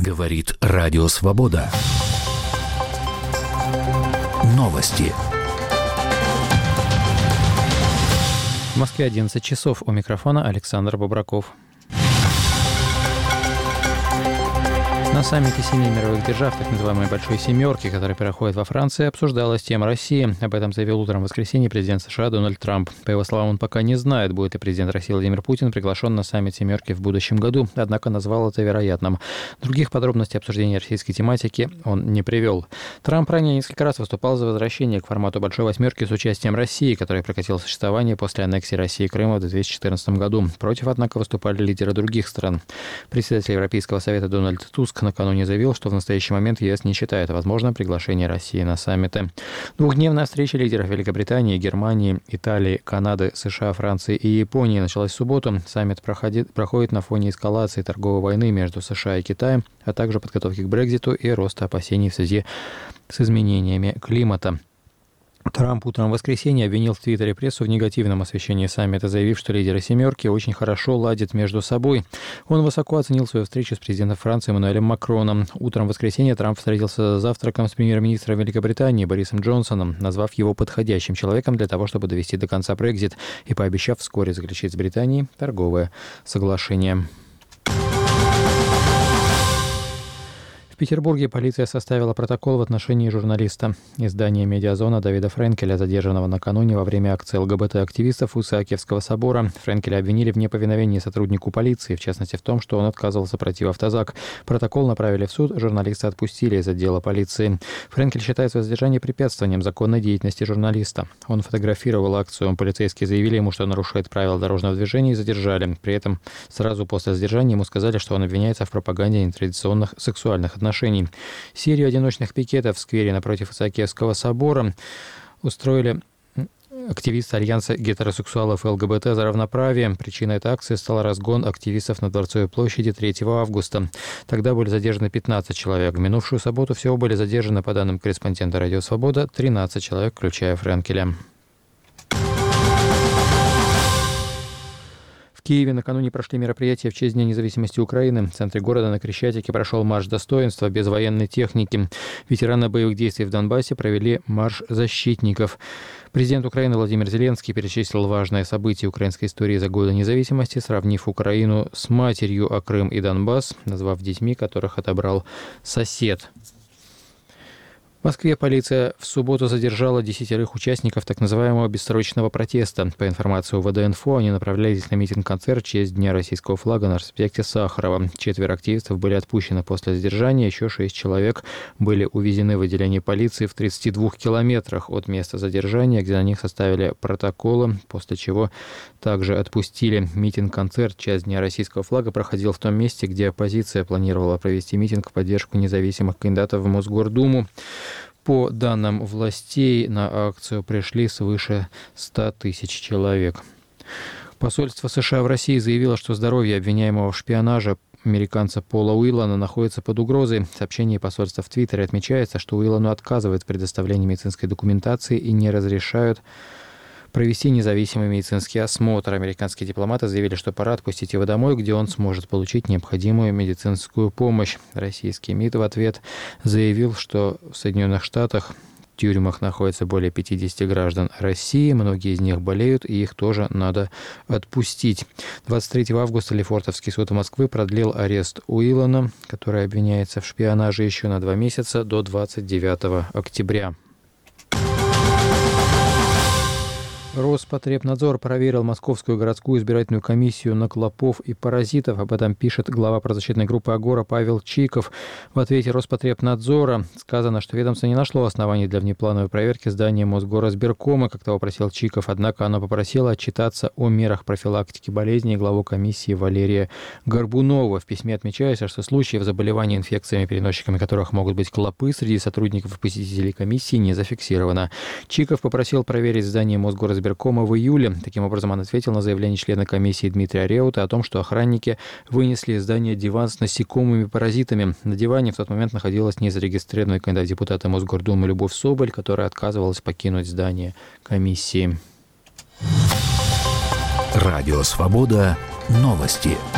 Говорит Радио Свобода. Новости. В Москве 11 часов. У микрофона Александр Бобраков. На саммите 7 мировых держав, так называемой «Большой семерки», которая проходит во Франции, обсуждалась тема России. Об этом заявил утром в воскресенье президент США Дональд Трамп. По его словам, он пока не знает, будет ли президент России Владимир Путин приглашен на саммит «семерки» в будущем году, однако назвал это вероятным. Других подробностей обсуждения российской тематики он не привел. Трамп ранее несколько раз выступал за возвращение к формату «Большой восьмерки» с участием России, который прекратил существование после аннексии России Крыма в 2014 году. Против, однако, выступали лидеры других стран. Председатель Европейского совета Дональд Туск накануне заявил, что в настоящий момент ЕС не считает возможным приглашение России на саммиты. Двухдневная встреча лидеров Великобритании, Германии, Италии, Канады, США, Франции и Японии началась в субботу. Саммит проходит на фоне эскалации торговой войны между США и Китаем, а также подготовки к Брекситу и роста опасений в связи с изменениями климата. Трамп утром в воскресенье обвинил в Твиттере прессу в негативном освещении саммита, заявив, что лидеры «семерки» очень хорошо ладят между собой. Он высоко оценил свою встречу с президентом Франции Эммануэлем Макроном. Утром в воскресенье Трамп встретился за завтраком с премьер-министром Великобритании Борисом Джонсоном, назвав его подходящим человеком для того, чтобы довести до конца Брексит, и пообещав вскоре заключить с Британией торговое соглашение. В Петербурге полиция составила протокол в отношении журналиста издания «Медиазона» Давида Френкеля, задержанного накануне во время акции ЛГБТ-активистов у Исаакиевского собора. Френкеля обвинили в неповиновении сотруднику полиции, в частности в том, что он отказывался пройти в автозак. Протокол направили в суд, журналиста отпустили из отдела полиции. Френкель считает свое задержание препятствованием законной деятельности журналиста. Он фотографировал акцию, полицейские заявили ему, что нарушает правила дорожного движения, и задержали. При этом сразу после задержания ему сказали, что он обвиняется в пропаганде нетрадиционных сексуальных отношений. Серию одиночных пикетов в сквере напротив Исаакиевского собора устроили активисты Альянса гетеросексуалов и ЛГБТ за равноправие. Причиной этой акции стал разгон активистов на Дворцовой площади 3 августа. Тогда были задержаны 15 человек. В минувшую субботу всего были задержаны, по данным корреспондента «Радио Свобода», 13 человек, включая Френкеля. В Киеве накануне прошли мероприятия в честь Дня независимости Украины. В центре города на Крещатике прошел марш достоинства без военной техники. Ветераны боевых действий в Донбассе провели марш защитников. Президент Украины Владимир Зеленский перечислил важные события украинской истории за годы независимости, сравнив Украину с матерью, а Крым и Донбасс назвав детьми, которых отобрал сосед. В Москве полиция в субботу задержала 10 участников так называемого бессрочного протеста. По информации УВД-инфо, они направлялись на митинг-концерт в честь Дня российского флага на проспекте Сахарова. 4 активистов были отпущены после задержания, еще 6 человек были увезены в отделение полиции в 32 километрах от места задержания, где на них составили протоколы, после чего также отпустили. Митинг-концерт в честь Дня российского флага проходил в том месте, где оппозиция планировала провести митинг в поддержку независимых кандидатов в Мосгордуму. По данным властей, на акцию пришли свыше 100 тысяч человек. Посольство США в России заявило, что здоровье обвиняемого в шпионаже американца Пола Уиллана находится под угрозой. В сообщении посольства в Твиттере отмечается, что Уиллану отказывают в предоставлении медицинской документации и не разрешают провести независимый медицинский осмотр. Американские дипломаты заявили, что пора отпустить его домой, где он сможет получить необходимую медицинскую помощь. Российский МИД в ответ заявил, что в Соединенных Штатах в тюрьмах находится более 50 граждан России, многие из них болеют, и их тоже надо отпустить. 23 августа Лефортовский суд Москвы продлил арест Уиллана, который обвиняется в шпионаже, еще на 2 месяца, до 29 октября. Роспотребнадзор проверил Московскую городскую избирательную комиссию на клопов и паразитов. Об этом пишет глава правозащитной группы «Агора» Павел Чиков. В ответе Роспотребнадзора сказано, что ведомство не нашло оснований для внеплановой проверки здания Мосгоризбиркома, как того просил Чиков, однако оно попросило отчитаться о мерах профилактики болезней главу комиссии Валерия Горбунова. В письме отмечается, что случаев заболеваний инфекциями, переносчиками которых могут быть клопы, среди сотрудников и посетителей комиссии не зафиксировано. Чиков попросил проверить здание Мосгоризбиркома в июле. Таким образом, он ответил на заявление члена комиссии Дмитрия Реута о том, что охранники вынесли из здания диван с насекомыми-паразитами. На диване в тот момент находилась незарегистрированная кандидат в депутаты Мосгордумы Любовь Соболь, которая отказывалась покинуть здание комиссии. Радио Свобода. Новости.